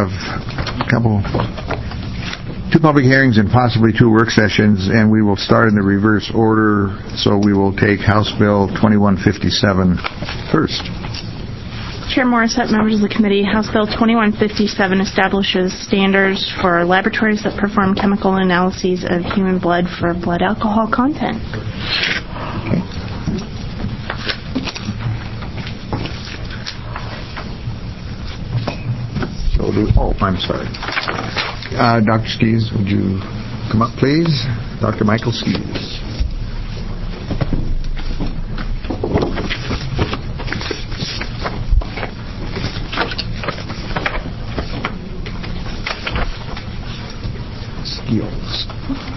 have two public hearings and possibly two work sessions, and we will start in the reverse order. So we will take House Bill 2157 first. Chair Morissette, members of the committee, House Bill 2157 establishes standards for laboratories that perform chemical analyses of human blood for blood alcohol content. Okay. I'm sorry. Dr. Skees, would you come up, please? Dr. Michael Skees. Skills.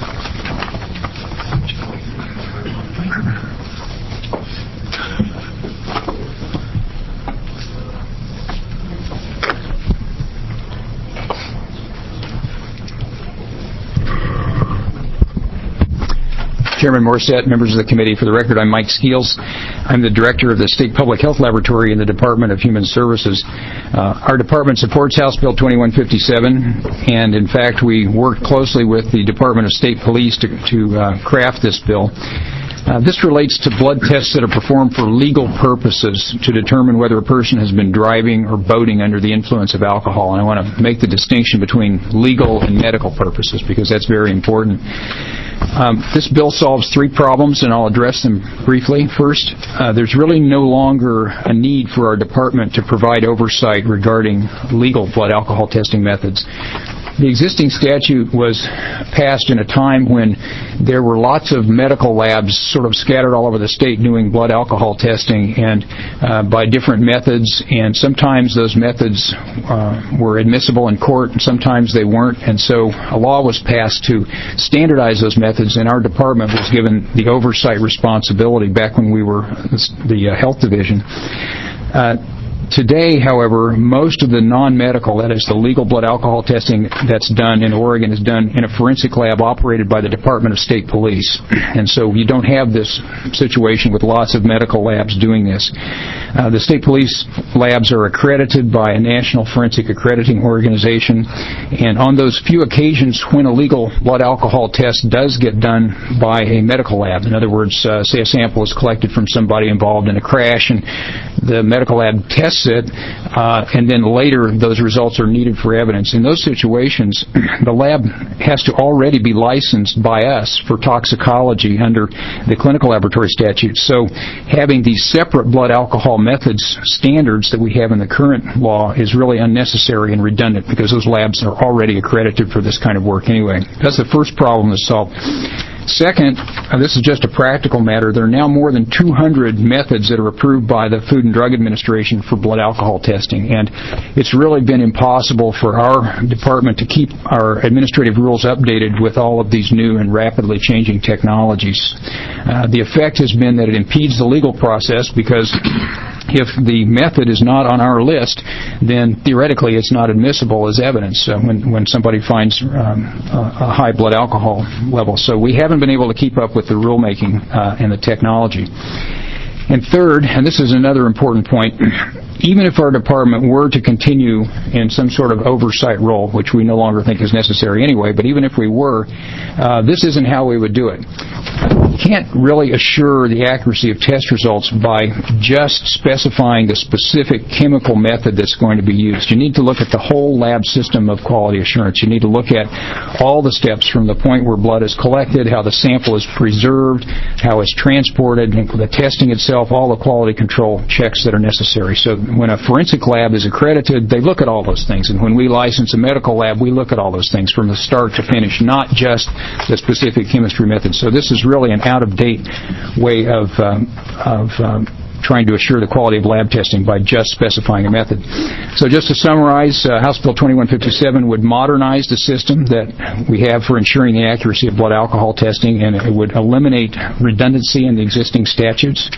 Chairman Morissette, members of the committee, for the record, I'm Mike Skeels. I'm the director of the State Public Health Laboratory in the Department of Human Services. Our department supports House Bill 2157, and in fact, we worked closely with the Department of State Police to craft this bill. This relates to blood tests that are performed for legal purposes to determine whether a person has been driving or boating under the influence of alcohol. And I want to make the distinction between legal and medical purposes because that's very important. This bill solves three problems, and I'll address them briefly. First, there's really no longer a need for our department to provide oversight regarding legal blood alcohol testing methods. The existing statute was passed in a time when there were lots of medical labs sort of scattered all over the state doing blood alcohol testing and by different methods, and sometimes those methods were admissible in court and sometimes they weren't, and so a law was passed to standardize those methods, and our department was given the oversight responsibility back when we were the health division. Today, however, most of the non-medical, that is the legal blood alcohol testing that's done in Oregon, is done in a forensic lab operated by the Department of State Police. And so you don't have this situation with lots of medical labs doing this. The state police labs are accredited by a national forensic accrediting organization, and on those few occasions when a legal blood alcohol test does get done by a medical lab, in other words, say a sample is collected from somebody involved in a crash and the medical lab tests it, and then later those results are needed for evidence. In those situations, the lab has to already be licensed by us for toxicology under the clinical laboratory statute. So having these separate blood alcohol methods standards that we have in the current law is really unnecessary and redundant because those labs are already accredited for this kind of work anyway. That's the first problem to solve. Second, this is just a practical matter. There are now more than 200 methods that are approved by the Food and Drug Administration for blood alcohol testing, and it's really been impossible for our department to keep our administrative rules updated with all of these new and rapidly changing technologies. The effect has been that it impedes the legal process because if the method is not on our list, then theoretically it's not admissible as evidence when somebody finds a high blood alcohol level. So we haven't been able to keep up with the rulemaking and the technology. And third, and this is another important point, even if our department were to continue in some sort of oversight role, which we no longer think is necessary anyway, but even if we were, this isn't how we would do it. You can't really assure the accuracy of test results by just specifying the specific chemical method that's going to be used. You need to look at the whole lab system of quality assurance. You need to look at all the steps from the point where blood is collected, how the sample is preserved, how it's transported, and the testing itself, all the quality control checks that are necessary. So when a forensic lab is accredited, they look at all those things. And when we license a medical lab, we look at all those things from the start to finish, not just the specific chemistry method. So this is really an out-of-date way of trying to assure the quality of lab testing by just specifying a method. So just to summarize, House Bill 2157 would modernize the system that we have for ensuring the accuracy of blood alcohol testing, and it would eliminate redundancy in the existing statutes.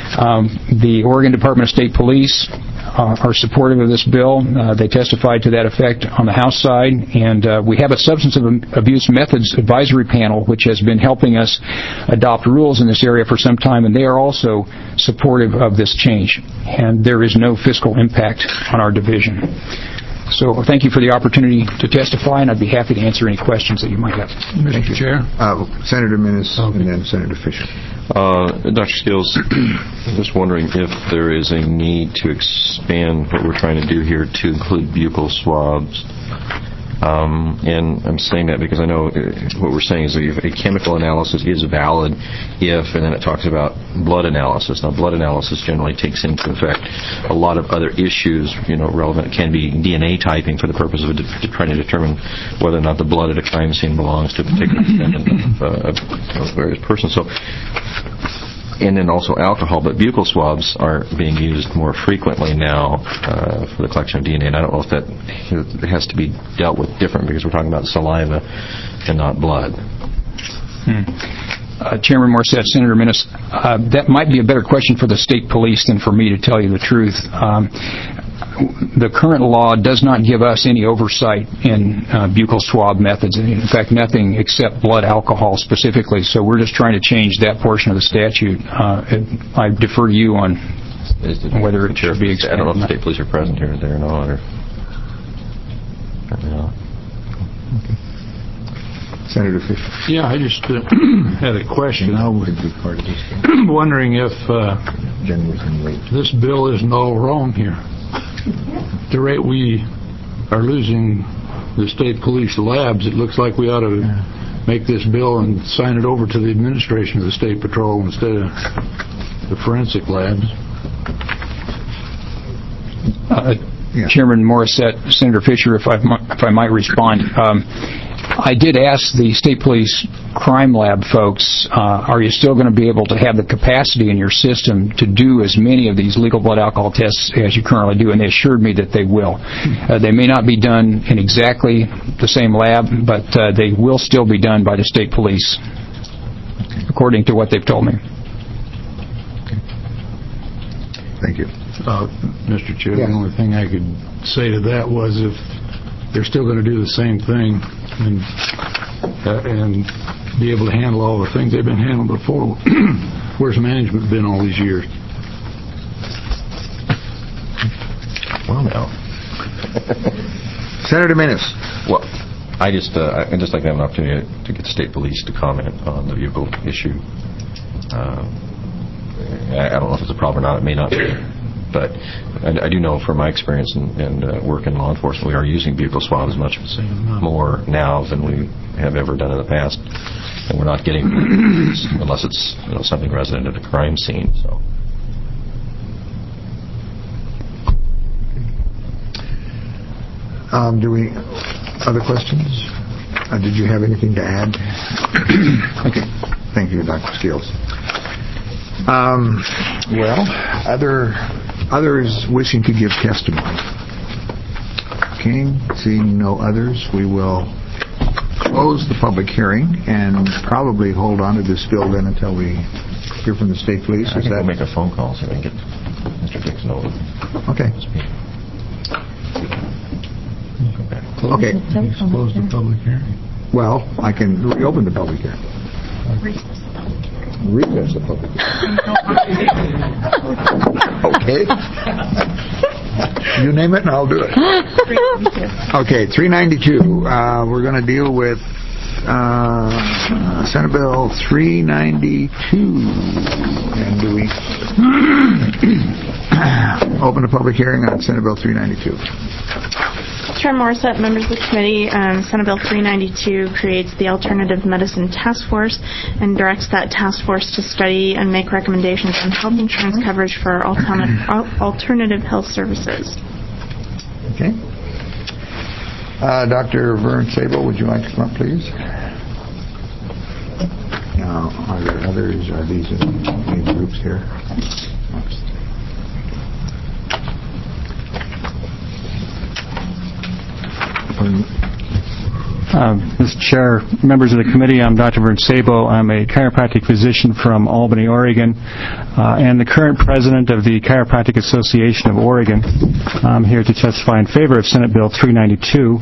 The Oregon Department of State Police are supportive of this bill. They testified to that effect on the House side, and we have a Substance Abuse Methods Advisory Panel which has been helping us adopt rules in this area for some time, and they are also supportive of this change, and there is no fiscal impact on our division. So thank you for the opportunity to testify, and I'd be happy to answer any questions that you might have. Mr. Chair. Senator Minnis and then Senator Fisher. Dr. Skills, I'm just wondering if there is a need to expand what we're trying to do here to include buccal swabs. And I'm saying that because I know what we're saying is that if a chemical analysis is valid if, and then it talks about blood analysis. Now, blood analysis generally takes into effect a lot of other issues, relevant. It can be DNA typing for the purpose of trying to determine whether or not the blood at a crime scene belongs to a particular descendant of various persons. So, and then also alcohol, but buccal swabs are being used more frequently now for the collection of DNA, and I don't know if that has to be dealt with different because we're talking about saliva and not blood. Chairman Morissette, Senator Minnis, that might be a better question for the state police than for me, to tell you the truth. The current law does not give us any oversight in buccal swab methods. In fact, nothing except blood alcohol specifically. So we're just trying to change that portion of the statute. I defer to you on whether it should be expanded. I don't know if the state police are present here or not. Senator Fisher. Yeah, I just had a question. I was wondering if this bill isn't all wrong here. At the rate we are losing the state police labs, it looks like we ought to make this bill and sign it over to the administration of the State Patrol instead of the forensic labs. Chairman Morissette, Senator Fisher, if I might respond. I did ask the State Police Crime Lab folks, are you still going to be able to have the capacity in your system to do as many of these legal blood alcohol tests as you currently do? And they assured me that they will. They may not be done in exactly the same lab, but they will still be done by the State Police, according to what they've told me. Thank you. Mr. Chair, the only thing I could say to that was if they're still going to do the same thing and be able to handle all the things they've been handling before, where's management been all these years? Well, now. Senator Minnis. Well, I'd just like to have an opportunity to get the state police to comment on the buccal issue. I don't know if it's a problem or not. It may not be. But I do know from my experience and work in law enforcement, we are using buccal swabs much more now than we have ever done in the past. And we're not getting unless it's something resident at a crime scene. So. Other questions? Did you have anything to add? Okay. Thank you, Dr. Skills. Others wishing to give testimony? Okay, seeing no others, we will close the public hearing and probably hold on to this bill then until we hear from the state police. I think we'll make a phone call so we can get Mr. Dixon over. Okay. Okay. Close the public hearing. Well, I can reopen the public hearing. Recess the public hearing. Okay. You name it and I'll do it. Okay, 392. We're going to deal with Senate Bill 392. And do we open the public hearing on Senate Bill 392? Chairman Morissette, members of the committee, Senate Bill 392 creates the Alternative Medicine Task Force and directs that task force to study and make recommendations on health insurance coverage for alternative health services. Okay. Dr. Vern Sable, would you like to come up, please? Now, are there others? Are these any groups here? Mr. Chair, members of the committee, I'm Dr. Vern Sabo. I'm a chiropractic physician from Albany, Oregon, and the current president of the Chiropractic Association of Oregon. I'm here to testify in favor of Senate Bill 392.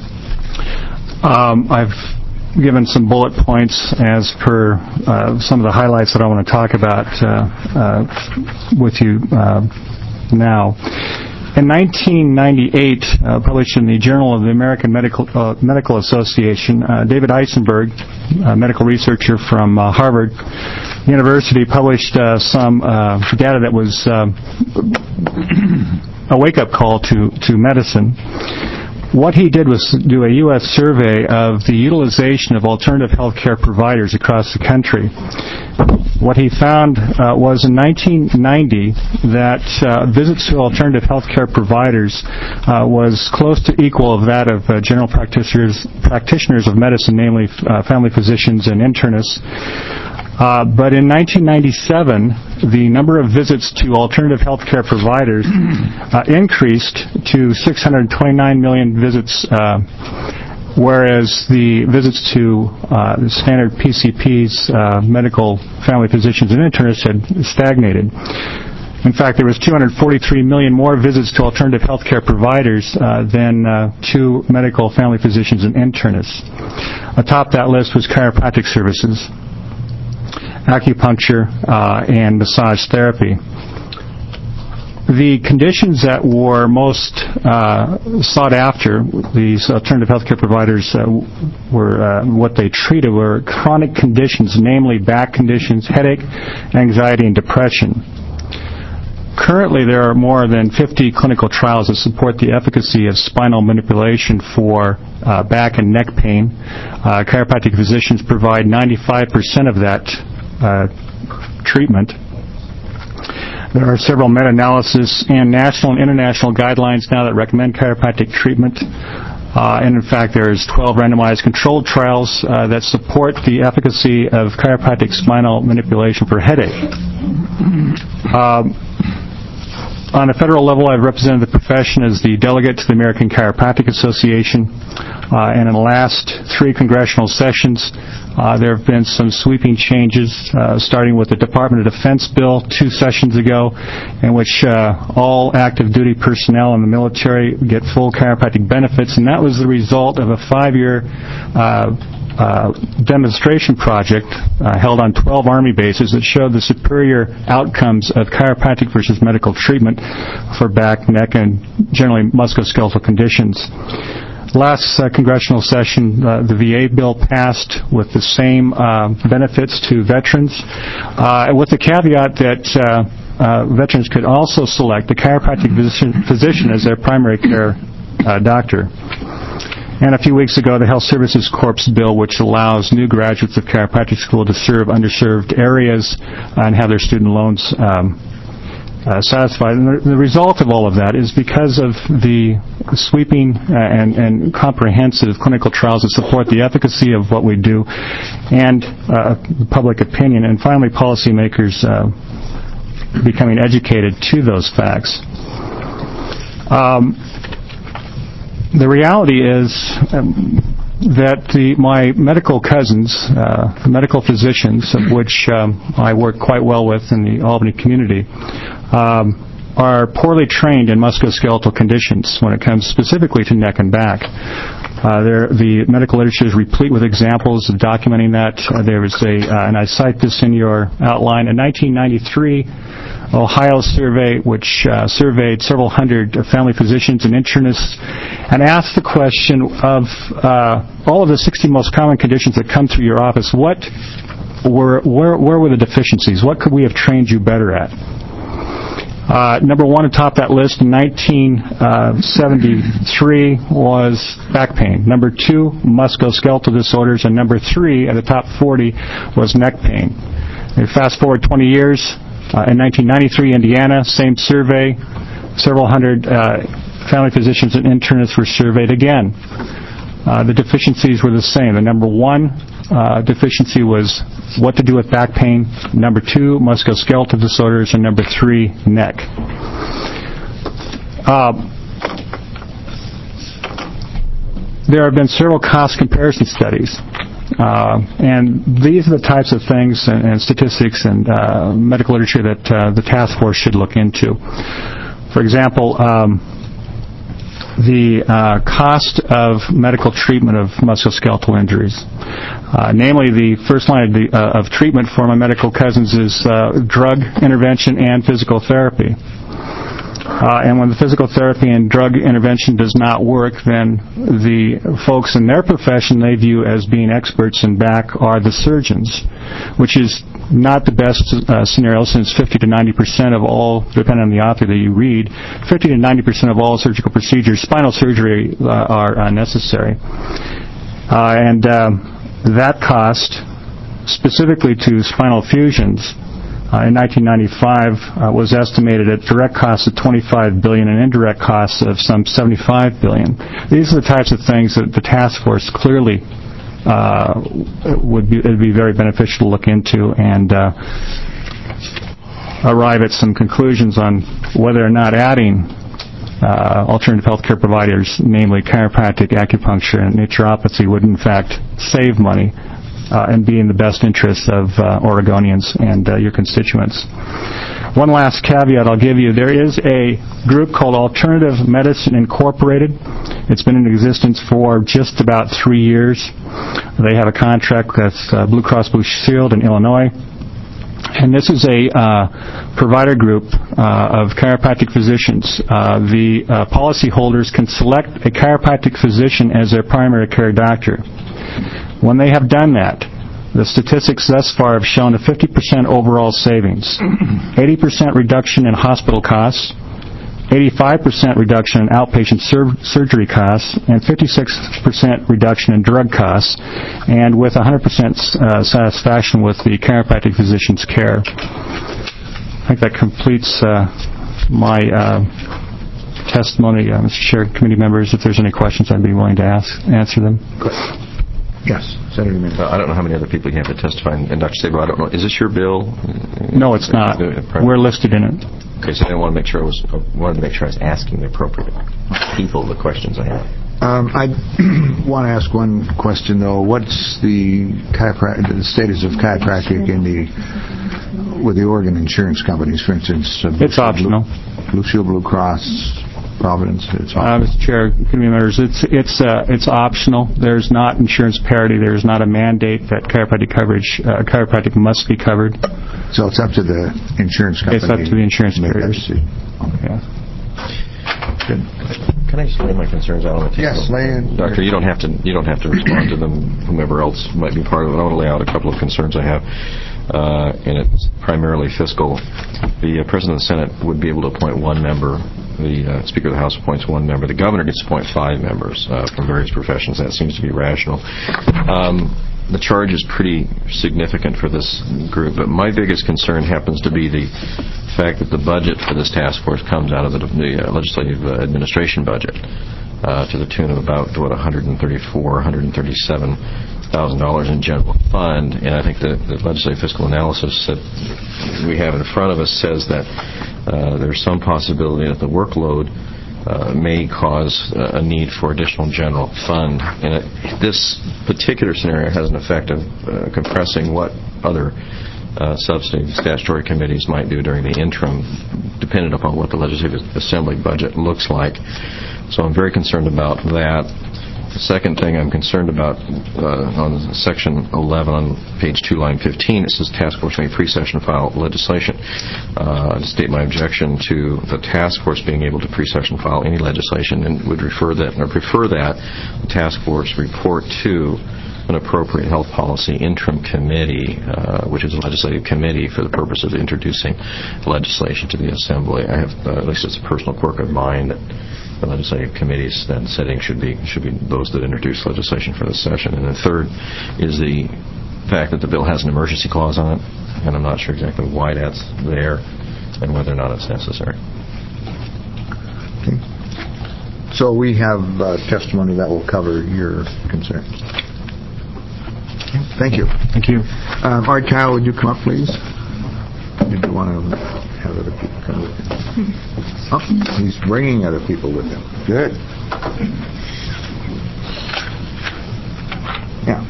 I've given some bullet points as per some of the highlights that I want to talk about with you now. In 1998, published in the Journal of the American Medical Association, David Eisenberg, a medical researcher from Harvard University, published some data that was a wake-up call to medicine. What he did was do a U.S. survey of the utilization of alternative health care providers across the country. What he found was in 1990 that visits to alternative health care providers was close to equal of that of general practitioners of medicine, namely family physicians and internists. But in 1997, the number of visits to alternative health care providers increased to 629 million visits, whereas the visits to the standard PCPs, medical family physicians and internists, had stagnated. In fact, there was 243 million more visits to alternative health care providers than to medical family physicians and internists. Atop that list was chiropractic services, acupuncture, and massage therapy. The conditions that were most sought after, these alternative healthcare providers were what they treated were chronic conditions, namely back conditions, headache, anxiety, and depression. Currently, there are more than 50 clinical trials that support the efficacy of spinal manipulation for back and neck pain. Chiropractic physicians provide 95% of that treatment. There are several meta-analysis and national and international guidelines now that recommend chiropractic treatment. And in fact, there's 12 randomized controlled trials that support the efficacy of chiropractic spinal manipulation for headache. On a federal level, I've represented the profession as the delegate to the American Chiropractic Association. And in the last 3 congressional sessions, there have been some sweeping changes, starting with the Department of Defense bill 2 sessions ago, in which all active duty personnel in the military get full chiropractic benefits. And that was the result of a 5-year demonstration project held on 12 Army bases that showed the superior outcomes of chiropractic versus medical treatment for back, neck, and generally musculoskeletal conditions. Last congressional session, the VA bill passed with the same benefits to veterans, with the caveat that veterans could also select a chiropractic physician as their primary care doctor. And a few weeks ago, the Health Services Corps bill, which allows new graduates of chiropractic school to serve underserved areas and have their student loans satisfied. And the result of all of that is because of the sweeping and comprehensive clinical trials that support the efficacy of what we do, and public opinion, and finally policymakers becoming educated to those facts. The reality is that my medical cousins, the medical physicians, of which I work quite well with in the Albany community, are poorly trained in musculoskeletal conditions when it comes specifically to neck and back. The medical literature is replete with examples of documenting that. There was and I cite this in your outline, a 1993 Ohio survey which surveyed several hundred family physicians and internists and asked the question of all of the 60 most common conditions that come through your office, where were the deficiencies? What could we have trained you better at? Number 1 atop that list in 1973 was back pain. Number 2, musculoskeletal disorders. And number 3 at the top 40 was neck pain. And fast forward 20 years, in 1993, Indiana, same survey, several hundred family physicians and internists were surveyed again. The deficiencies were the same. The number 1 deficiency was what to do with back pain. Number 2, musculoskeletal disorders. And number 3, neck. There have been several cost comparison studies. And these are the types of things and statistics and medical literature that the task force should look into. For example, the cost of medical treatment of musculoskeletal injuries. Namely, the first line of treatment for my medical cousins is drug intervention and physical therapy. And when the physical therapy and drug intervention does not work, then the folks in their profession they view as being experts in back are the surgeons, which is not the best scenario, since 50 to 90% of all, depending on the author that you read, 50 to 90% of all surgical procedures, spinal surgery, are necessary. And that cost, specifically to spinal fusions, in 1995 was estimated at direct costs of $25 billion and indirect costs of some $75 billion. These are the types of things that the task force clearly it'd be very beneficial to look into and arrive at some conclusions on whether or not adding alternative healthcare providers, namely chiropractic, acupuncture, and naturopathy, would in fact save money and be in the best interests of Oregonians and your constituents. One last caveat I'll give you. There is a group called Alternative Medicine Incorporated. It's been in existence for just about 3 years. They have a contract with Blue Cross Blue Shield in Illinois. And this is a provider group of chiropractic physicians. The policyholders can select a chiropractic physician as their primary care doctor. When they have done that, the statistics thus far have shown a 50% overall savings, 80% reduction in hospital costs, 85% reduction in outpatient surgery costs, and 56% reduction in drug costs, and with 100% satisfaction with the chiropractic physician's care. I think that completes my testimony, Mr. Chair, committee members. If there's any questions, I'd be willing to answer them. Yes, Senator Minnick. I don't know how many other people you have to testify, and Dr. Sabo, I don't know. Is this your bill? No, it's not. We're listed in it. Okay, so I wanted to make sure I was asking the appropriate people the questions I have. I want to ask one question though. What's the status of chiropractic with the Oregon insurance companies, for instance? It's optional. Blue Shield, Blue Cross, Providence. Mr. Chair, committee members, it's optional. There's not insurance parity. There's not a mandate that chiropractic must be covered. So it's up to the insurance company. It's up to the insurance carriers. Okay. Good. Can I just lay my concerns out on the table? Yes, lay in. Doctor, you don't have to respond to them. Whomever else might be part of it. I want to lay out a couple of concerns I have, and it's primarily fiscal. The President of the Senate would be able to appoint one member. The Speaker of the House appoints one member. The Governor gets to appoint 5 members from various professions. That seems to be rational. The charge is pretty significant for this group, but my biggest concern happens to be the fact that the budget for this task force comes out of the legislative administration budget to the tune of about $137,000 in general fund, and I think the legislative fiscal analysis that we have in front of us says that there's some possibility that the workload may cause a need for additional general fund. And this particular scenario has an effect of compressing what other substantive statutory committees might do during the interim, dependent upon what the Legislative Assembly budget looks like. So I'm very concerned about that. The second thing I'm concerned about on Section 11 on page 2, line 15, it says task force may pre-session file legislation. To state my objection to the task force being able to pre-session file any legislation, and would prefer that the task force report to an appropriate health policy interim committee, which is a legislative committee for the purpose of introducing legislation to the Assembly. I have, at least it's a personal quirk of mine, that the legislative committees then setting should be those that introduce legislation for the session. And the third is the fact that the bill has an emergency clause on it, and I'm not sure exactly why that's there and whether or not it's necessary. Okay. So we have testimony that will cover your concern. Thank you. Thank you. All right, Kyle, would you come up, please? Did you want to have other people come with him? Oh, he's bringing other people with him. Good. Yeah.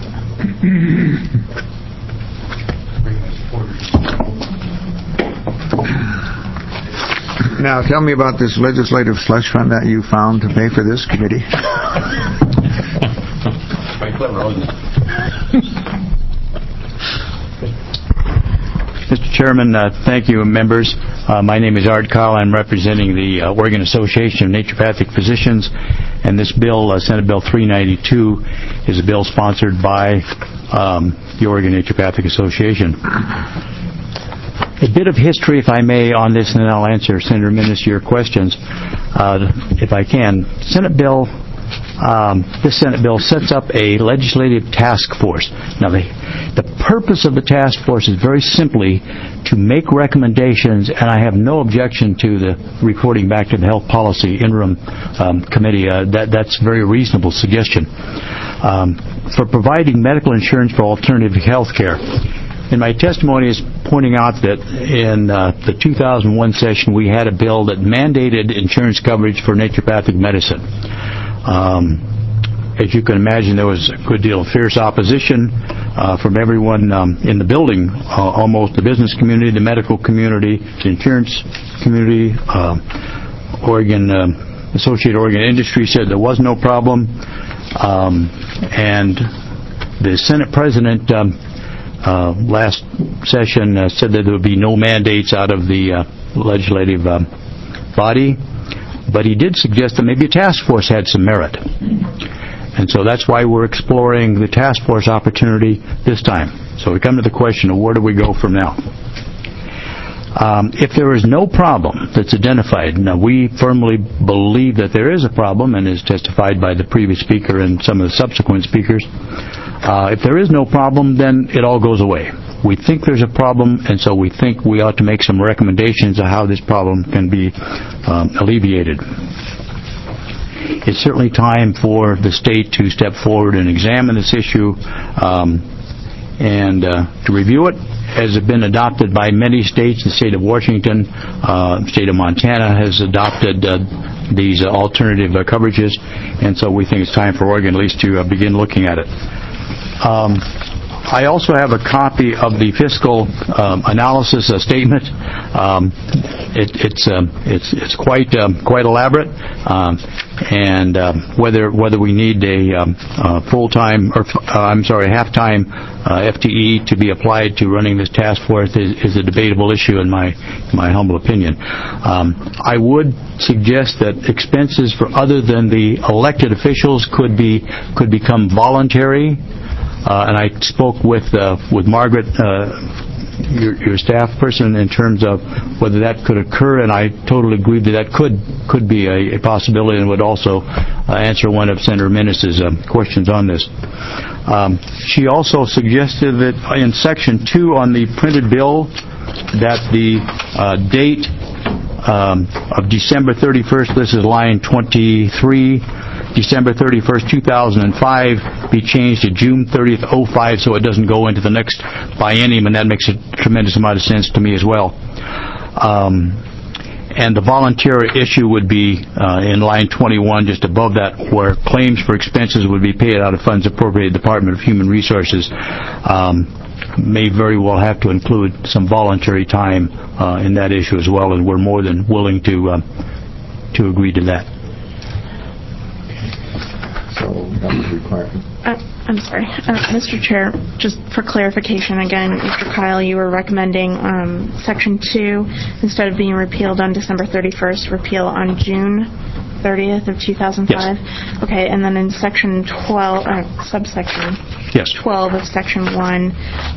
Now, tell me about this legislative slush fund that you found to pay for this committee. Very clever, wasn't it? Mr. Chairman, thank you, members. My name is Art Kyle. I'm representing the Oregon Association of Naturopathic Physicians, and this bill, Senate Bill 392, is a bill sponsored by the Oregon Naturopathic Association. A bit of history, if I may, on this, and then I'll answer Senator Minnis your questions, if I can. This Senate bill sets up a legislative task force. Now, the purpose of the task force is very simply to make recommendations, and I have no objection to the reporting back to the Health Policy Interim Committee. That's a very reasonable suggestion. For providing medical insurance for alternative health care. And my testimony is pointing out that in the 2001 session we had a bill that mandated insurance coverage for naturopathic medicine. As you can imagine, there was a good deal of fierce opposition from everyone in the building, almost the business community, the medical community, the insurance community. Associated Oregon Industry said there was no problem. And the Senate President last session said that there would be no mandates out of the legislative body, but he did suggest that maybe a task force had some merit. And so that's why we're exploring the task force opportunity this time. So we come to the question of where do we go from now? If there is no problem that's identified, now we firmly believe that there is a problem, and is testified by the previous speaker and some of the subsequent speakers. If there is no problem, then it all goes away. We think there's a problem, and so we think we ought to make some recommendations on how this problem can be alleviated. It's certainly time for the state to step forward and examine this issue and to review it. Has been adopted by many states. The state of Washington, state of Montana has adopted these alternative coverages, and so we think it's time for Oregon at least to begin looking at it. I also have a copy of the fiscal analysis statement. It's quite elaborate, and whether we need a full-time or half-time FTE to be applied to running this task force is a debatable issue in my humble opinion. I would suggest that expenses for other than the elected officials could become voluntary. And I spoke with Margaret, your staff person, in terms of whether that could occur, and I totally agree that could be a possibility, and would also answer one of Senator Minnis's questions on this. She also suggested that in Section 2 on the printed bill that the date of December 31st, this is line 23, December 31st, 2005, be changed to June 30th, 05, so it doesn't go into the next biennium, and that makes a tremendous amount of sense to me as well. And the voluntary issue would be in line 21, just above that, where claims for expenses would be paid out of funds appropriated Department of Human Resources. May very well have to include some voluntary time in that issue as well, and we're more than willing to agree to that. So that was required. I'm sorry. Mr. Chair, just for clarification again, Mr. Kyle, you were recommending Section 2, instead of being repealed on December 31st, repeal on June 30th of 2005? Yes. Okay, and then in Section 12, subsection 12 of Section 1,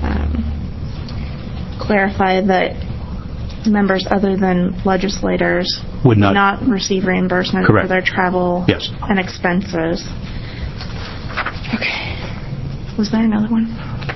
clarify that members other than legislators would not receive reimbursement for their travel and expenses. Okay. Was there another one?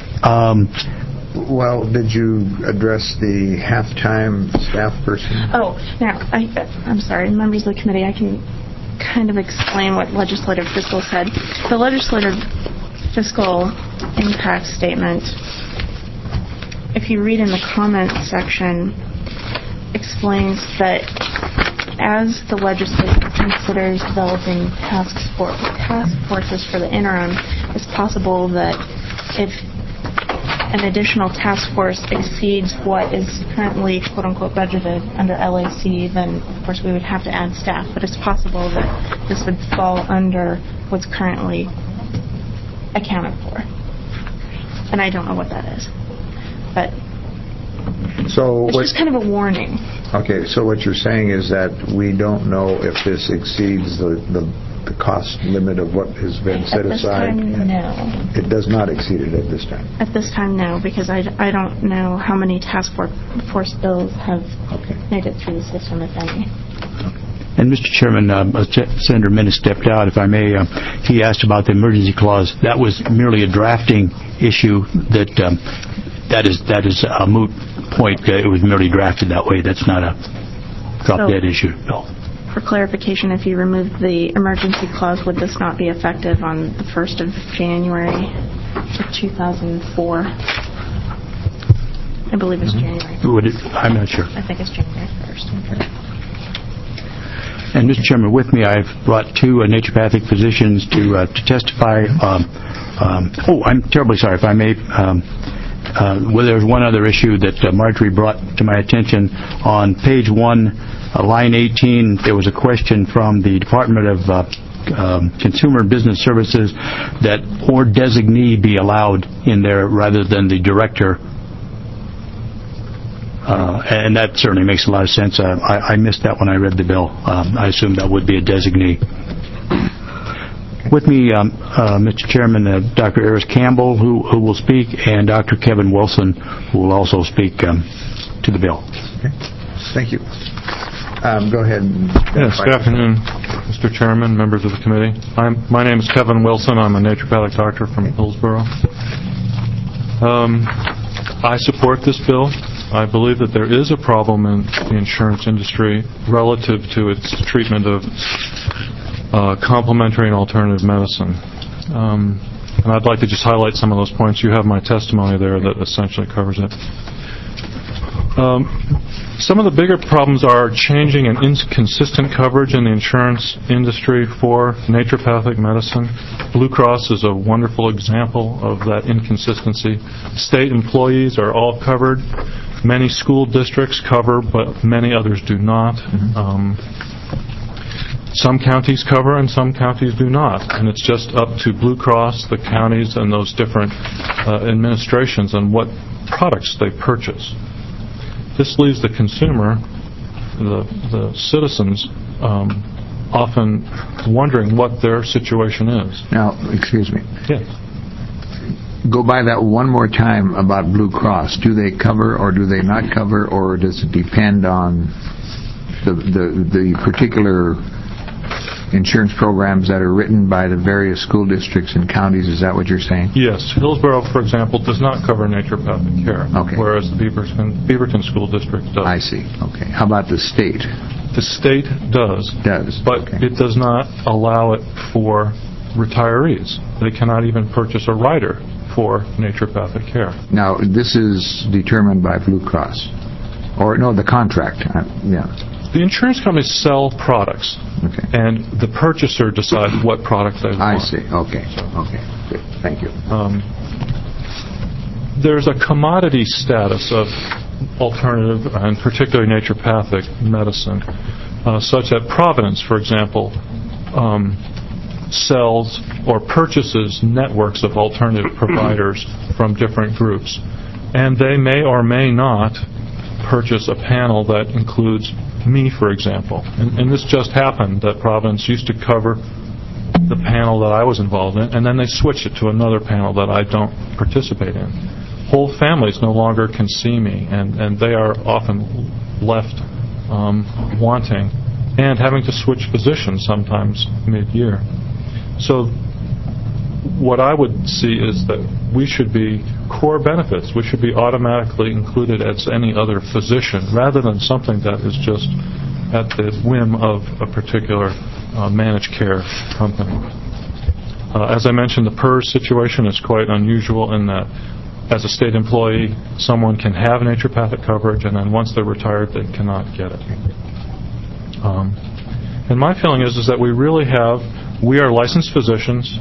Well, did you address the half-time staff person? Oh, now, I'm sorry, members of the committee, I can kind of explain what legislative fiscal said. The legislative fiscal impact statement, if you read in the comment section, explains that as the legislature considers developing task forces for the interim, it's possible that if an additional task force exceeds what is currently quote-unquote budgeted under LAC, then of course we would have to add staff. But it's possible that this would fall under what's currently accounted for. And I don't know what that is. But So It's just kind of a warning. Okay, so what you're saying is that we don't know if this exceeds the cost limit of what has been set aside? At this time, no. It does not exceed it at this time? At this time, no, because I don't know how many task force bills have made it through the system, if any. And Mr. Chairman, Senator Minnis stepped out, if I may. He asked about the emergency clause. That was merely a drafting issue. That is a moot point. It was merely drafted that way. That's not a drop-dead issue. No. For clarification, if you remove the emergency clause, would this not be effective on the 1st of January of 2004? I believe it's January. I'm not sure. I think it's January 1st. And Mr. Chairman, with me, I've brought two naturopathic physicians to testify. I'm terribly sorry, if I may. Well, there's one other issue that Marjorie brought to my attention. On page 1, line 18, there was a question from the Department of Consumer Business Services that or designee be allowed in there rather than the director. And that certainly makes a lot of sense. I missed that when I read the bill. I assume that would be a designee. With me, Mr. Chairman, Dr. Eris Campbell, who will speak, and Dr. Kevin Wilson, who will also speak to the bill. Okay. Thank you. Go ahead. Yes, good afternoon, Mr. Chairman, members of the committee. My name is Kevin Wilson. I'm a naturopathic doctor from Hillsborough. I support this bill. I believe that there is a problem in the insurance industry relative to its treatment of complementary and alternative medicine. And I'd like to just highlight some of those points. You have my testimony there that essentially covers it. Some of the bigger problems are changing and inconsistent coverage in the insurance industry for naturopathic medicine. Blue Cross is a wonderful example of that inconsistency. State employees are all covered. Many school districts cover, but many others do not. Some counties cover and some counties do not. And it's just up to Blue Cross, the counties, and those different administrations on what products they purchase. This leaves the consumer, the citizens, often wondering what their situation is. Now, excuse me. Yes. Go by that one more time about Blue Cross. Do they cover or do they not cover, or does it depend on the particular insurance programs that are written by the various school districts and counties? Is that what you're saying? Yes. Hillsborough, for example, does not cover naturopathic care, whereas the Beaverton School District does. I see. Okay. How about the state? The state does. But it does not allow it for retirees. They cannot even purchase a rider for naturopathic care. Now, this is determined by Blue Cross. Or, no, the contract. The insurance companies sell products, and the purchaser decides what product they want. I see. Okay. Okay. Good. Thank you. There's a commodity status of alternative and particularly naturopathic medicine, such that Providence, for example, sells or purchases networks of alternative providers from different groups. And they may or may not purchase a panel that includes me, for example. And this just happened, that Providence used to cover the panel that I was involved in, and then they switched it to another panel that I don't participate in. Whole families no longer can see me, and they are often left wanting and having to switch positions sometimes mid-year. So what I would see is that we should be core benefits. We should be automatically included as any other physician rather than something that is just at the whim of a particular managed care company. As I mentioned, the PERS situation is quite unusual in that as a state employee, someone can have naturopathic coverage, and then once they're retired, they cannot get it. And my feeling is that we are licensed physicians,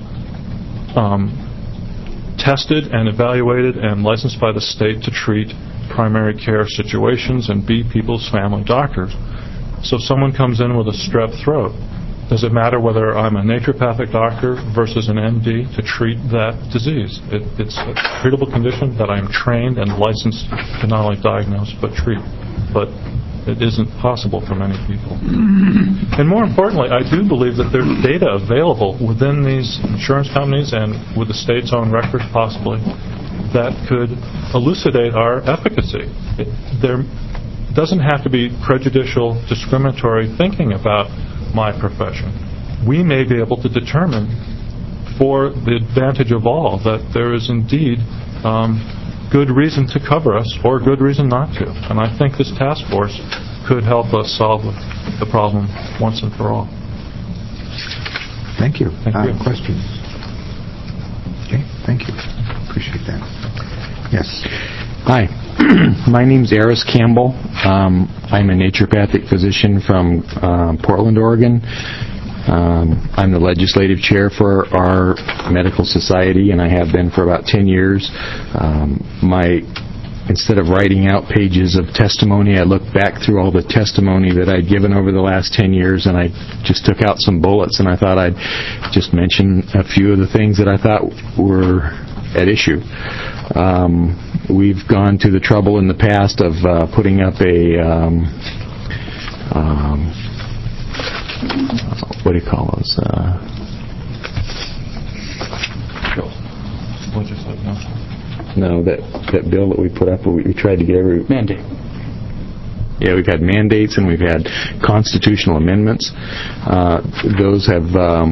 tested and evaluated and licensed by the state to treat primary care situations and be people's family doctors. So if someone comes in with a strep throat, Does it matter whether I'm a naturopathic doctor versus an MD to treat that disease? It's a treatable condition that I'm trained and licensed to not only diagnose but treat. But it isn't possible for many people. And more importantly, I do believe that there's data available within these insurance companies and with the state's own records possibly that could elucidate our efficacy. There doesn't have to be prejudicial, discriminatory thinking about my profession. We may be able to determine for the advantage of all that there is indeed good reason to cover us or good reason not to. And I think this task force could help us solve the problem once and for all. Thank you. Thank you. Questions? Okay, thank you. Appreciate that. Yes. Hi. My name's Eris Campbell. I'm a naturopathic physician from Portland, Oregon. I'm the legislative chair for our medical society, and I have been for about 10 years. Instead of writing out pages of testimony, I looked back through all the testimony that I'd given over the last 10 years, and I just took out some bullets, and I thought I'd just mention a few of the things that I thought were at issue. We've gone to the trouble in the past of putting up what do you call those? No, that bill that we put up, we tried to get every... Mandate. Yeah, we've had mandates and we've had constitutional amendments. Those have...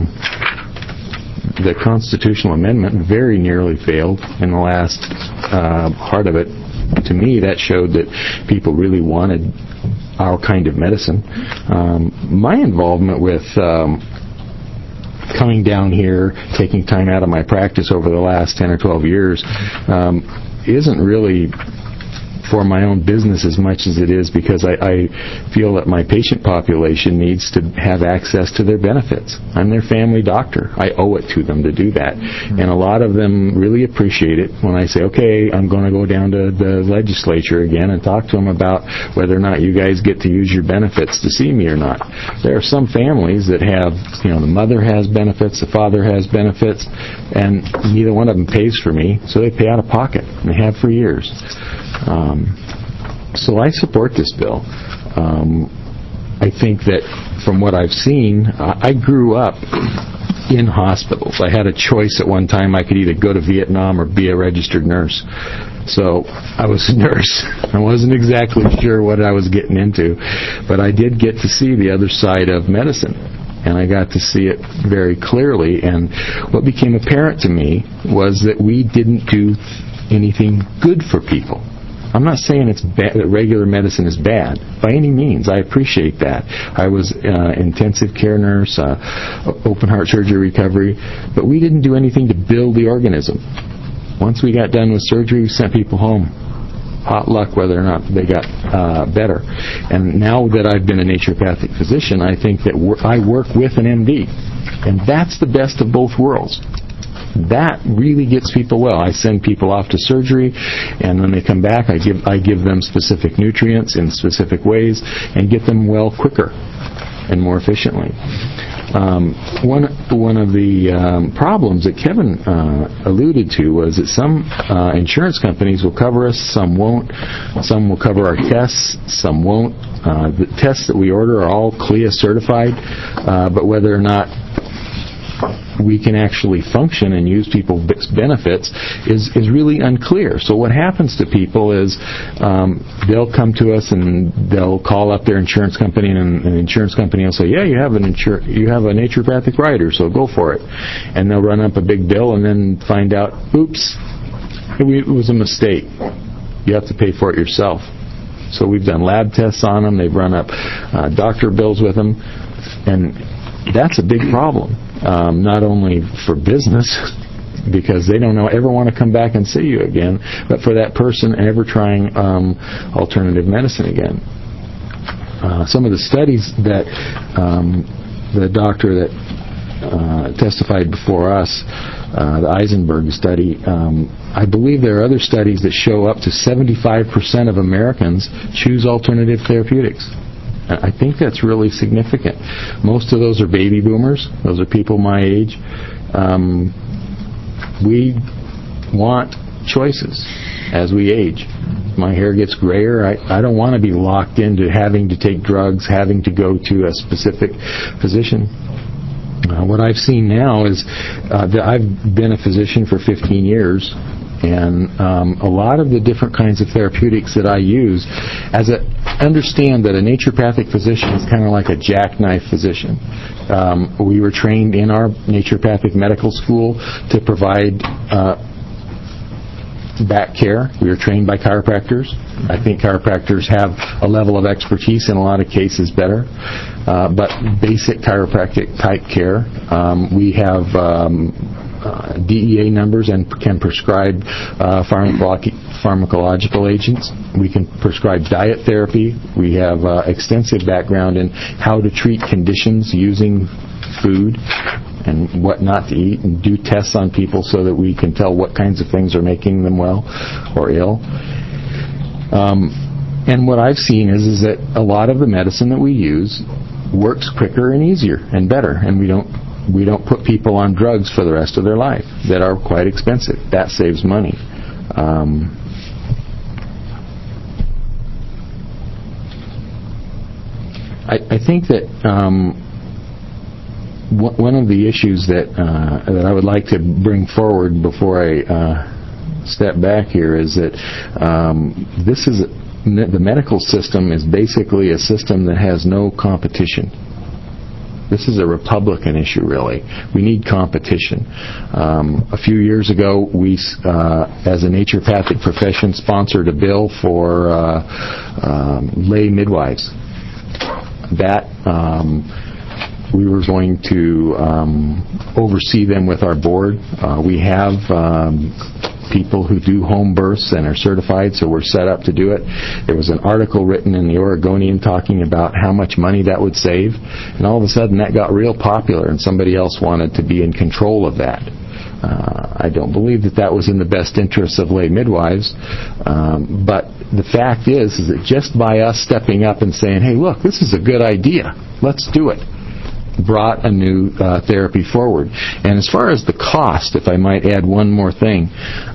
the constitutional amendment very nearly failed in the last part of it. To me, that showed that people really wanted our kind of medicine. My involvement with coming down here, taking time out of my practice over the last 10 or 12 years, isn't really for my own business as much as it is because I feel that my patient population needs to have access to their benefits. I'm their family doctor. I owe it to them to do that. And a lot of them really appreciate it when I say, okay, I'm going to go down to the legislature again and talk to them about whether or not you guys get to use your benefits to see me or not. There are some families that have, the mother has benefits, the father has benefits, and neither one of them pays for me, so they pay out of pocket, and they have for years. So I support this bill. I think that from what I've seen, I grew up in hospitals. I had a choice at one time. I could either go to Vietnam or be a registered nurse. So I was a nurse. I wasn't exactly sure what I was getting into, but I did get to see the other side of medicine. And I got to see it very clearly. And what became apparent to me was that we didn't do anything good for people. I'm not saying it's bad, that regular medicine is bad by any means. I appreciate that. I was intensive care nurse, open heart surgery recovery, but we didn't do anything to build the organism. Once we got done with surgery, we sent people home. Hot luck whether or not they got better. And now that I've been a naturopathic physician, I think that I work with an MD, and that's the best of both worlds. That really gets people well. I send people off to surgery, and when they come back, I give them specific nutrients in specific ways and get them well quicker and more efficiently. One of the problems that Kevin alluded to was that some insurance companies will cover us, some won't. Some will cover our tests, some won't. The tests that we order are all CLIA certified, but whether or not we can actually function and use people's benefits is really unclear. So what happens to people is they'll come to us and they'll call up their insurance company, and the insurance company will say, yeah, you have a naturopathic rider, so go for it. And they'll run up a big bill and then find out, oops, it was a mistake. You have to pay for it yourself. So we've done lab tests on them. They've run up doctor bills with them, and that's a big problem. Not only for business, because they don't ever want to come back and see you again, but for that person ever trying alternative medicine again. Some of the studies that the doctor that testified before us, the Eisenberg study, I believe there are other studies that show up to 75% of Americans choose alternative therapeutics. I think that's really significant. Most of those are baby boomers. Those are people my age. We want choices as we age. My hair gets grayer. I don't want to be locked into having to take drugs, having to go to a specific physician. What I've seen now is that I've been a physician for 15 years, and a lot of the different kinds of therapeutics that I use, understand that a naturopathic physician is kind of like a jackknife physician. We were trained in our naturopathic medical school to provide back care. We were trained by chiropractors. I think chiropractors have a level of expertise in a lot of cases better. But basic chiropractic type care, we have DEA numbers and can prescribe pharmacological agents. We can prescribe diet therapy. We have extensive background in how to treat conditions using food and what not to eat, and do tests on people so that we can tell what kinds of things are making them well or ill. And what I've seen is that a lot of the medicine that we use works quicker and easier and better, and we don't put people on drugs for the rest of their life that are quite expensive. That saves money. I think that one of the issues that I would like to bring forward before I step back here is that the medical system is basically a system that has no competition. This is a Republican issue, really. We need competition. A few years ago, we, as a naturopathic profession, sponsored a bill for lay midwives. That we were going to oversee them with our board. We have people who do home births and are certified, so we're set up to do it. There was an article written in the Oregonian talking about how much money that would save, and all of a sudden that got real popular, and somebody else wanted to be in control of that. I don't believe that was in the best interests of lay midwives, but the fact is that just by us stepping up and saying, hey, look, this is a good idea, let's do it, brought a new therapy forward. And as far as the cost, if I might add one more thing,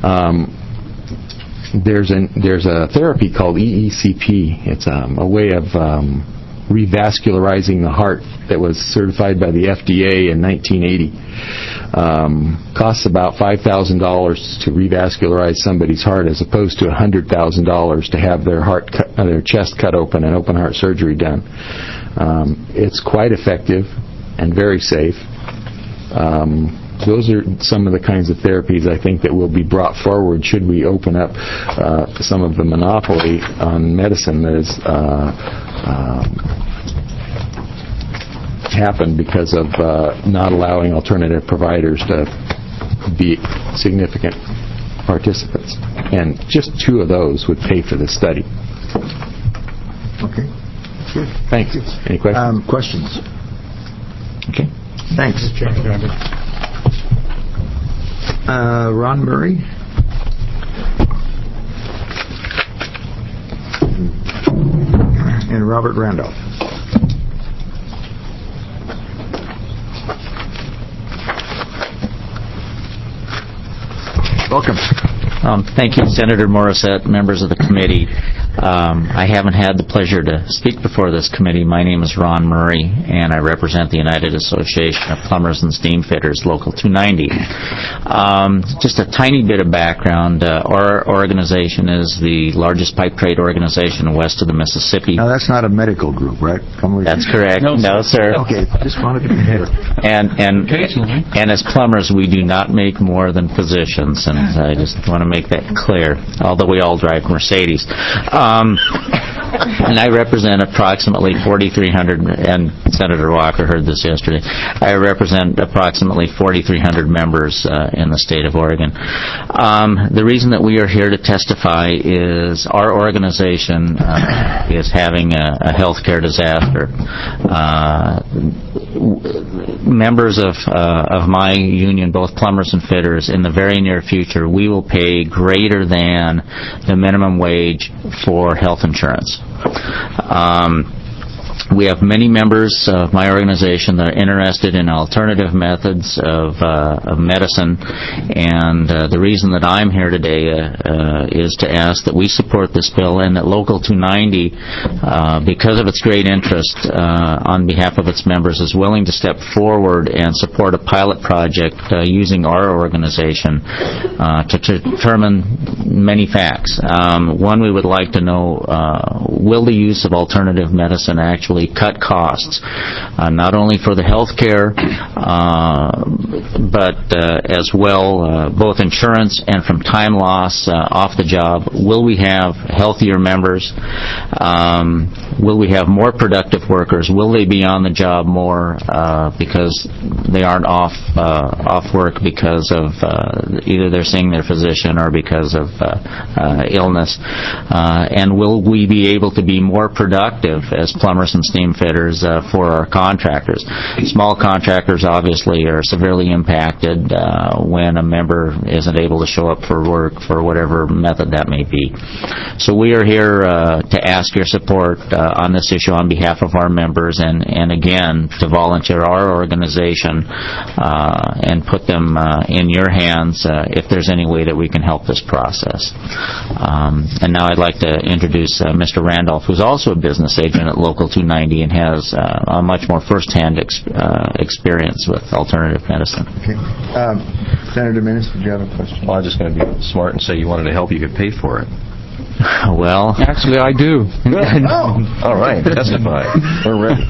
there's a therapy called EECP. It's a way of revascularizing the heart that was certified by the FDA in 1980. Costs about $5,000 to revascularize somebody's heart, as opposed to $100,000 to have their chest cut open and open heart surgery done. It's quite effective and very safe. Those are some of the kinds of therapies I think that will be brought forward should we open up some of the monopoly on medicine that has happened because of not allowing alternative providers to be significant participants. And just 2 of those would pay for the study. Okay. Good. Thanks. Any questions? Questions? Okay. Thanks. Ron Murray. And Robert Randolph. Welcome. Thank you, Senator Morissette, members of the committee. I haven't had the pleasure to speak before this committee. My name is Ron Murray, and I represent the United Association of Plumbers and Steam Fitters, Local 290. Just a tiny bit of background. Our organization is the largest pipe trade organization west of the Mississippi. Now, that's not a medical group, right? That's correct. No, sir. Okay, just wanted to be clear. And as plumbers, we do not make more than physicians, and I just want to make that clear, although we all drive Mercedes. And I represent approximately 4,300, and Senator Walker heard this yesterday, I represent approximately 4,300 members in the state of Oregon. The reason that we are here to testify is our organization is having a healthcare disaster. Members of my union, both plumbers and fitters, in the very near future, we will pay greater than the minimum wage for health insurance. We have many members of my organization that are interested in alternative methods of medicine, and the reason that I'm here today is to ask that we support this bill, and that Local 290, because of its great interest on behalf of its members, is willing to step forward and support a pilot project using our organization to determine many facts. One, we would like to know, will the use of alternative medicine actually cut costs, not only for the health care, but as well both insurance and from time loss off the job? Will we have healthier members? Will we have more productive workers? Will they be on the job more because they aren't off work because of either they're seeing their physician or because of illness? And will we be able to be more productive as plumbers and steam fitters for our contractors? Small contractors obviously are severely impacted when a member isn't able to show up for work for whatever method that may be. So we are here to ask your support on this issue on behalf of our members, and again, to volunteer our organization and put them in your hands if there's any way that we can help this process. And now I'd like to introduce Mr. Randolph, who's also a business agent at Local 290 and has a much more first-hand experience with alternative medicine. Okay. Senator Minnis, did you have a question? Well, I'm just going to be smart and say you wanted to help, you could pay for it. Well, Actually, I do. All right, testify. We're ready.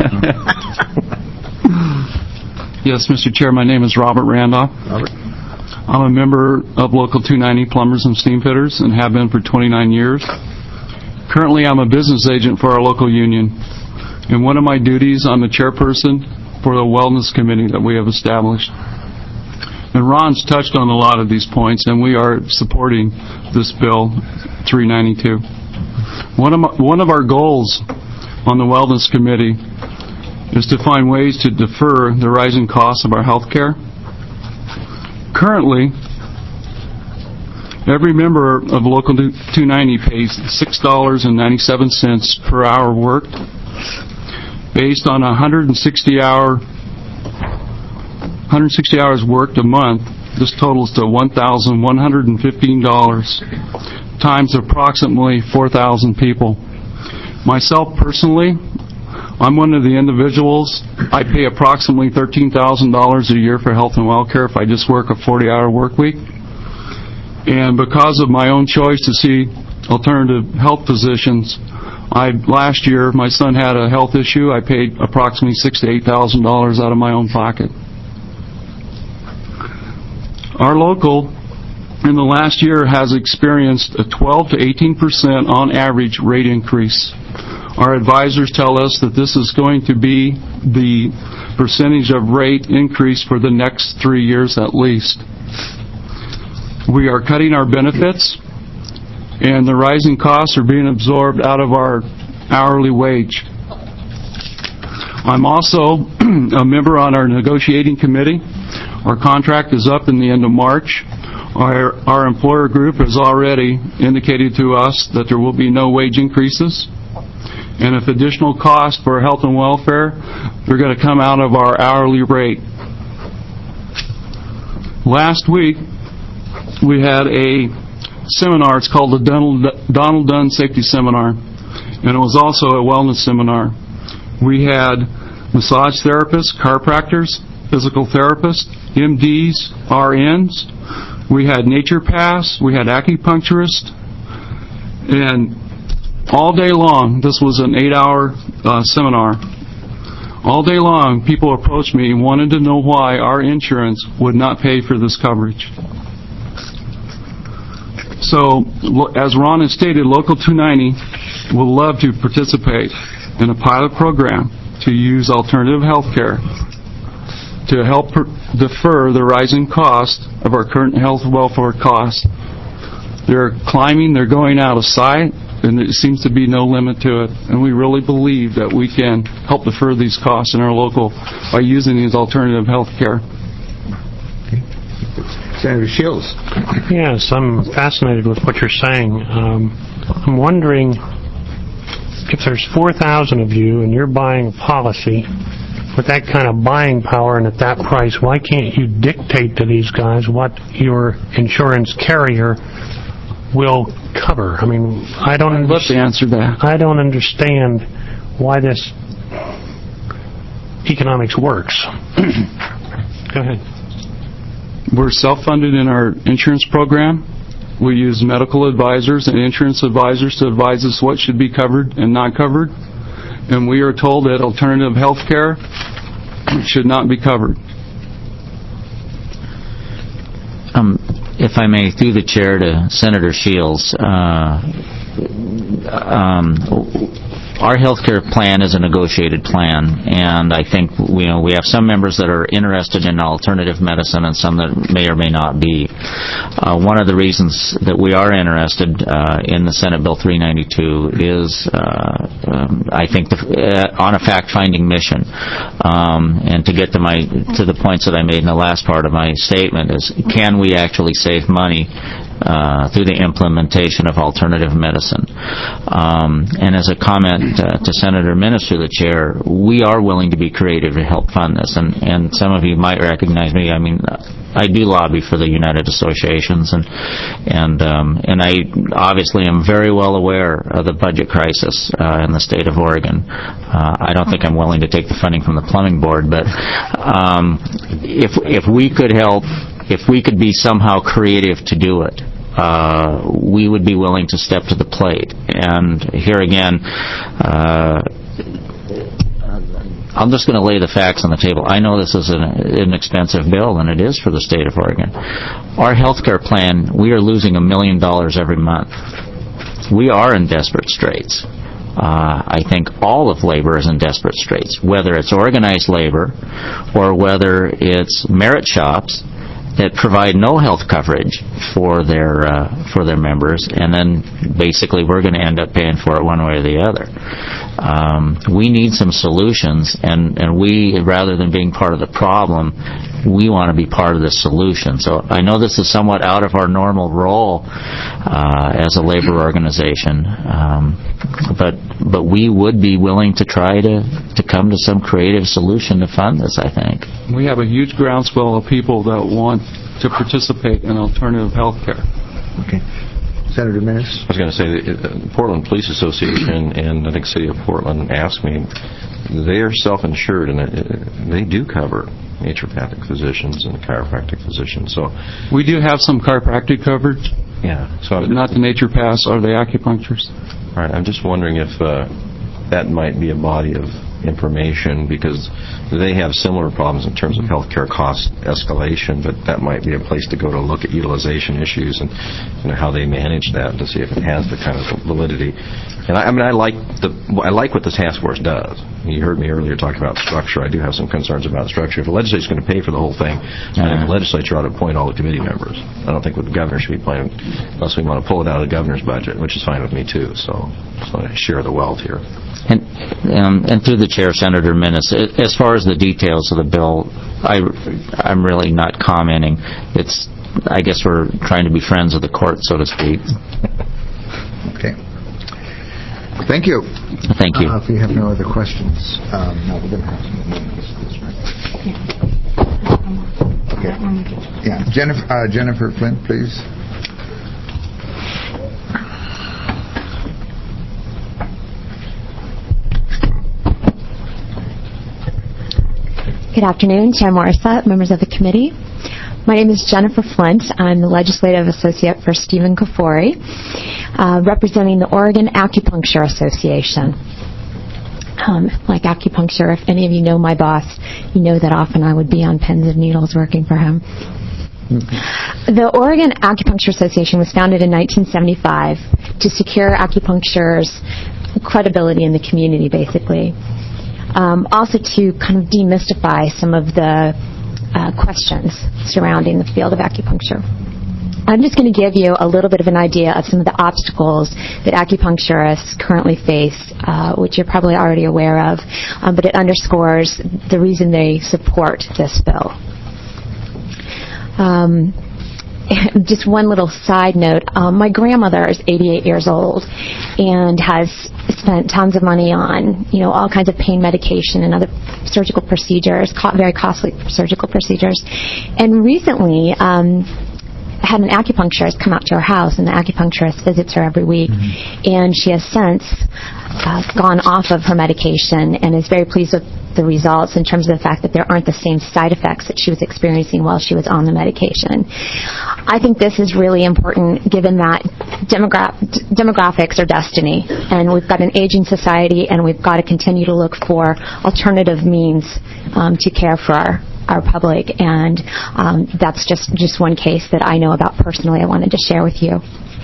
Yes, Mr. Chair, my name is Robert Randolph. Robert. I'm a member of Local 290 Plumbers and Steam Fitters and have been for 29 years. Currently, I'm a business agent for our local union. And one of my duties, I'm the chairperson for the Wellness Committee that we have established. And Ron's touched on a lot of these points, and we are supporting this bill 392. One of our goals on the Wellness Committee is to find ways to defer the rising costs of our health care. Currently, every member of Local 290 pays $6.97 per hour worked. Based on 160 hours worked a month, this totals to $1,115 times approximately 4,000 people. Myself personally, I'm one of the individuals. I pay approximately $13,000 a year for health and welfare if I just work a 40-hour work week. And because of my own choice to see alternative health physicians, last year my son had a health issue. I paid approximately $6,000 to $8,000 out of my own pocket. Our local in the last year has experienced a 12 to 18% on average rate increase. Our advisors tell us that this is going to be the percentage of rate increase for the next 3 years at least. We are cutting our benefits, and the rising costs are being absorbed out of our hourly wage. I'm also a member on our negotiating committee. Our contract is up in the end of March. Our employer group has already indicated to us that there will be no wage increases. And if additional costs for health and welfare, they're going to come out of our hourly rate. Last week, we had a seminar. It's called the Donald Dunn Safety Seminar. And it was also a wellness seminar. We had massage therapists, chiropractors, physical therapists, MDs, RNs. We had naturopaths. We had acupuncturists. And all day long, this was an 8-hour seminar. All day long, people approached me and wanted to know why our insurance would not pay for this coverage. So, as Ron has stated, Local 290 will love to participate in a pilot program to use alternative health care to help defer the rising cost of our current health and welfare costs. They're climbing, they're going out of sight, and there seems to be no limit to it. And we really believe that we can help defer these costs in our local by using these alternative health care. Senator Shields. Yes, I'm fascinated with what you're saying. I'm wondering, if there's 4,000 of you and you're buying a policy with that kind of buying power and at that price, why can't you dictate to these guys what your insurance carrier will cover? I mean, I'd love to answer that. I don't understand why this economics works. Go ahead. We're self-funded in our insurance program. We use medical advisors and insurance advisors to advise us what should be covered and not covered. And we are told that alternative health care should not be covered. If I may, through the chair to Senator Shields, our health care plan is a negotiated plan, and I think we have some members that are interested in alternative medicine and some that may or may not be. One of the reasons that we are interested in the Senate Bill 392 is, I think, on a fact-finding mission. And to get to the points that I made in the last part of my statement is, can we actually save money through the implementation of alternative medicine? And as a comment to Senator Minister, the chair, we are willing to be creative to help fund this. And some of you might recognize me. I mean, I do lobby for the United Associations, and I obviously am very well aware of the budget crisis in the state of Oregon. I don't think I'm willing to take the funding from the plumbing board, but if we could help, if we could be somehow creative to do it, we would be willing to step to the plate. And here again, I'm just going to lay the facts on the table. I know this is an expensive bill, and it is for the state of Oregon. Our health care plan, we are losing $1 million every month. We are in desperate straits. I think all of labor is in desperate straits, whether it's organized labor or whether it's merit shops that provide no health coverage for their members, and then basically we're going to end up paying for it one way or the other. We need some solutions, and we, rather than being part of the problem, we want to be part of the solution. So I know this is somewhat out of our normal role as a labor organization, but we would be willing to try to come to some creative solution to fund this, I think. We have a huge groundswell of people that want to participate in alternative health care. Okay. Senator Minnis? I was going to say, the Portland Police Association and I think City of Portland asked me, they are self-insured and they do cover naturopathic physicians and chiropractic physicians. So we do have some chiropractic coverage. Yeah. So not the naturopaths or the acupuncturists. All right. I'm just wondering if that might be a body of information, because they have similar problems in terms of healthcare cost escalation, but that might be a place to go to look at utilization issues and how they manage that to see if it has the kind of validity. And I like what the task force does. You heard me earlier talking about structure. I do have some concerns about structure. If the legislature is going to pay for the whole thing, then the legislature ought to appoint all the committee members. I don't think the governor should be playing unless we want to pull it out of the governor's budget, which is fine with me too. So I share the wealth here. And through the chair, Senator Minnis, as far as the details of the bill, I'm really not commenting. I guess we're trying to be friends of the court, so to speak. Okay. Thank you. Thank you. If you have no other questions, no, we're going to have some meetings. Okay. Yeah, Jennifer Flint, please. Good afternoon, Chair Morissette, members of the committee. My name is Jennifer Flint. I'm the Legislative Associate for Stephen Kafori, representing the Oregon Acupuncture Association. Like acupuncture, if any of you know my boss, you know that often I would be on pins and needles working for him. The Oregon Acupuncture Association was founded in 1975 to secure acupuncture's credibility in the community, basically. Also to kind of demystify some of the questions surrounding the field of acupuncture. I'm just going to give you a little bit of an idea of some of the obstacles that acupuncturists currently face, which you're probably already aware of, but it underscores the reason they support this bill. Just one little side note, my grandmother is 88 years old and has spent tons of money on, all kinds of pain medication and other surgical procedures, very costly surgical procedures. And recently, had an acupuncturist come out to her house, and the acupuncturist visits her every week. And she has since gone off of her medication and is very pleased with the results in terms of the fact that there aren't the same side effects that she was experiencing while she was on the medication. I think this is really important given that demographics are destiny, and we've got an aging society, and we've got to continue to look for alternative means to care for our public, and that's just one case that I know about personally I wanted to share with you.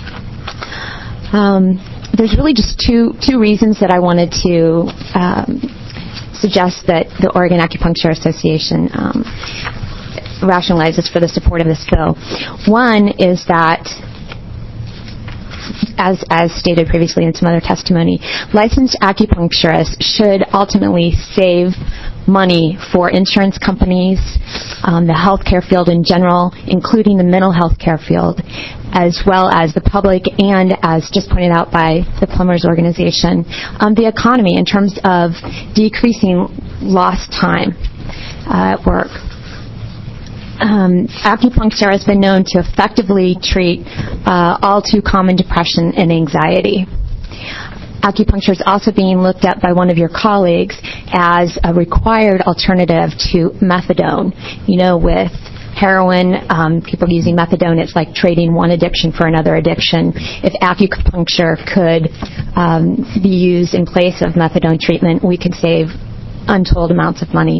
There's really just two reasons that I wanted to suggest that the Oregon Acupuncture Association rationalizes for the support of this bill. One is that, as stated previously in some other testimony, licensed acupuncturists should ultimately save money for insurance companies, the healthcare field in general, including the mental health care field, as well as the public, and as just pointed out by the Plumbers Organization, the economy in terms of decreasing lost time at work. Acupuncture has been known to effectively treat all too common depression and anxiety. Acupuncture is also being looked at by one of your colleagues as a required alternative to methadone. With heroin, people using methadone, it's like trading one addiction for another addiction. If acupuncture could be used in place of methadone treatment, we could save untold amounts of money.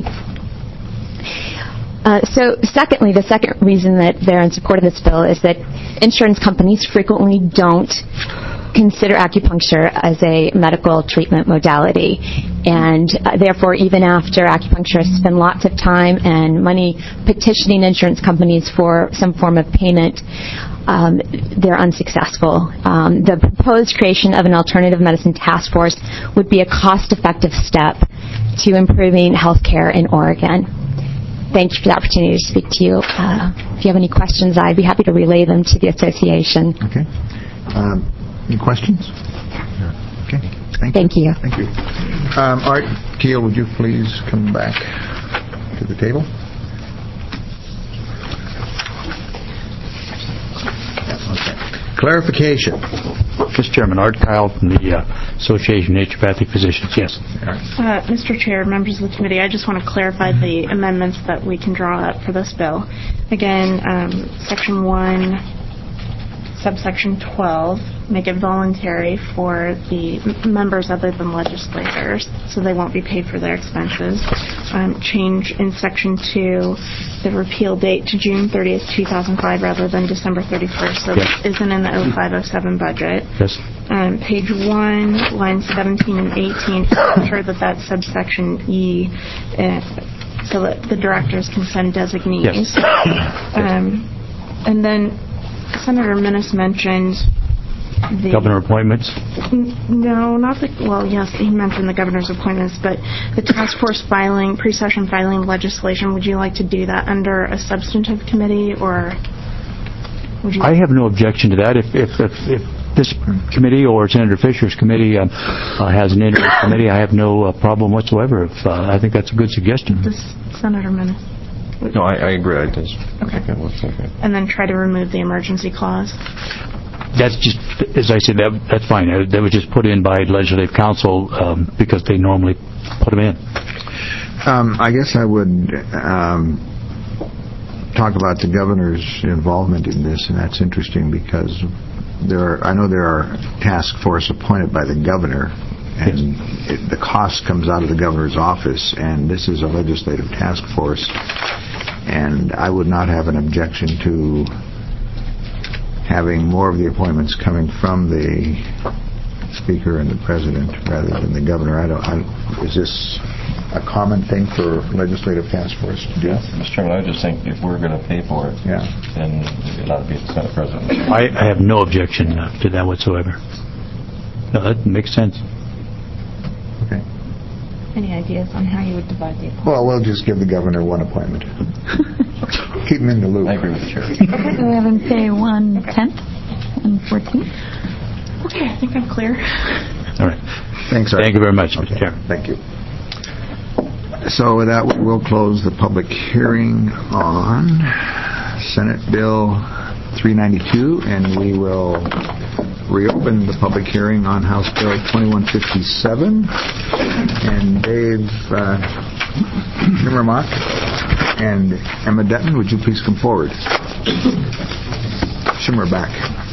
Secondly, the second reason that they're in support of this bill is that insurance companies frequently don't consider acupuncture as a medical treatment modality. And therefore, even after acupuncturists spend lots of time and money petitioning insurance companies for some form of payment, they're unsuccessful. The proposed creation of an alternative medicine task force would be a cost-effective step to improving health care in Oregon. Thank you for the opportunity to speak to you. If you have any questions, I'd be happy to relay them to the association. Okay. Any questions? Okay. Thank you. Thank you. Art Keel, would you please come back to the table? Okay. Clarification. Mr. Chairman, Art Kyle from the Association of Naturopathic Physicians. Yes. Mr. Chair, members of the committee, I just want to clarify the amendments that we can draw up for this bill. Again, Section 1, Subsection 12, make it voluntary for the members other than legislators, so they won't be paid for their expenses. Change in Section 2, the repeal date to June 30th, 2005 rather than December 31st, so yes. It isn't in the 0507 budget. Yes. Page 1, lines 17 and 18, ensure that that's subsection E, so that the directors can send designees. Yes. And then Senator Minnis mentioned the governor appointments? No, not the. Well, yes, he mentioned the governor's appointments, but the task force filing, pre-session filing legislation. Would you like to do that under a substantive committee, or would you? I have no objection to that. If this committee or Senator Fisher's committee has an interim committee, I have no problem whatsoever. I think that's a good suggestion. Senator Minnis. No, I agree. I just okay. And then try to remove the emergency clause. That's just, as I said, that's fine. That was just put in by legislative council because they normally put them in. I guess I would talk about the governor's involvement in this, and that's interesting because I know there are task force appointed by the governor, and the cost comes out of the governor's office, and this is a legislative task force, and I would not have an objection to having more of the appointments coming from the Speaker and the President rather than the Governor. Is this a common thing for legislative task force to do? Yes, Mr. Chairman, I just think if we're going to pay for it, then it ought to be the Senate President. I have no objection to that whatsoever. No, that makes sense. Okay. Any ideas on how you would divide the appointment? Well, we'll just give the Governor one appointment. Keep him in the loop. I agree with the Chair. Okay, we have in pay 1/10 and 14. Okay, I think I'm clear. All right. Thanks, Art. Thank you very much, Mr. Chair. Thank you. So with that, we'll close the public hearing on Senate Bill 392, and we will reopen the public hearing on House Bill 2157. And Dave Schimmermock and Emma Dutton, would you please come forward? Schimmerback.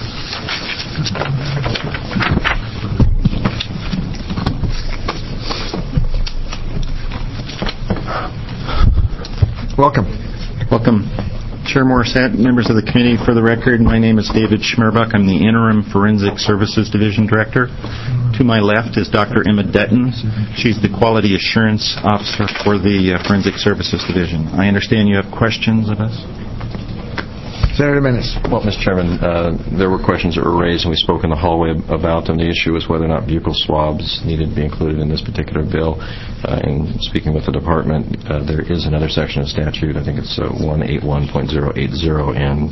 Welcome. Welcome. Chair Morissette, members of the committee, for the record, my name is David Schmerbuck. I'm the Interim Forensic Services Division Director. To my left is Dr. Emma Dutton. She's the Quality Assurance Officer for the Forensic Services Division. I understand you have questions of us? Senator Menace. Well, Mr. Chairman, there were questions that were raised, and we spoke in the hallway about them. The issue is whether or not buccal swabs needed to be included in this particular bill. In speaking with the department, there is another section of statute, I think it's 181.080 and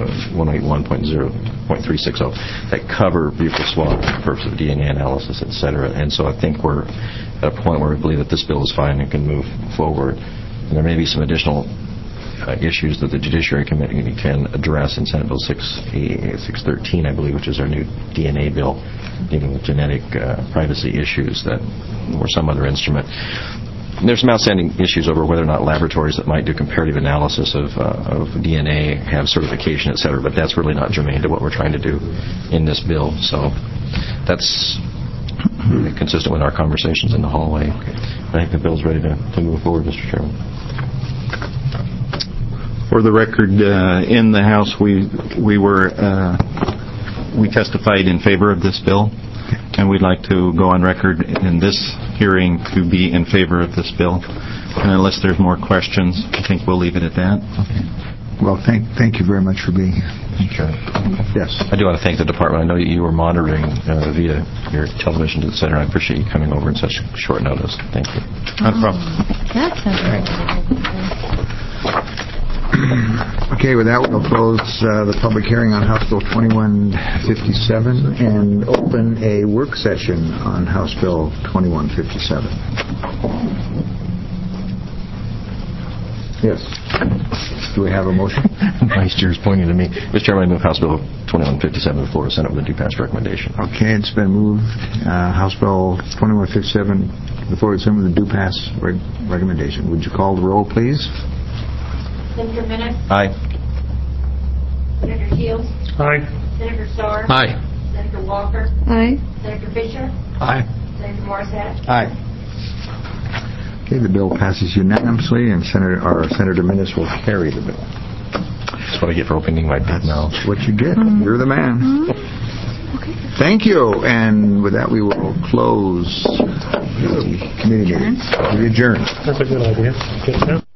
181.0.360, that cover buccal swab for the purpose of DNA analysis, et cetera. And so I think we're at a point where we believe that this bill is fine and can move forward. And there may be some additional issues that the Judiciary Committee can address in Senate Bill 613, I believe, which is our new DNA bill dealing with genetic privacy issues that or some other instrument. There's some outstanding issues over whether or not laboratories that might do comparative analysis of DNA have certification, et cetera, but that's really not germane to what we're trying to do in this bill. So that's consistent with our conversations in the hallway. I think the bill's ready to move forward, Mr. Chairman. For the record, in the House, we testified in favor of this bill, and we'd like to go on record in this hearing to be in favor of this bill. And unless there's more questions, I think we'll leave it at that. Okay. Well, thank you very much for being here. Sure. Yes. I do want to thank the department. I know you were monitoring via your television to the center. I appreciate you coming over in such short notice. Thank you. Not a problem. That's Okay, with that, we'll close the public hearing on House Bill 2157 and open a work session on House Bill 2157. Yes. Do we have a motion? Vice Chair is pointing to me. Mr. Chairman, I move House Bill 2157 to the floor of the Senate with a due pass recommendation. Okay, it's been moved. House Bill 2157 to the floor of the Senate with a due pass recommendation. Would you call the roll, please? Senator Menace? Aye. Senator Shields? Aye. Senator Starr? Aye. Senator Walker? Aye. Senator Fisher? Aye. Senator Morissette? Aye. Okay, the bill passes unanimously, and Senator Menace will carry the bill. That's what I get for opening my big mouth. That's what you get. You're the man. Thank you. And with that, we will close the committee meeting. We adjourn. That's a good idea.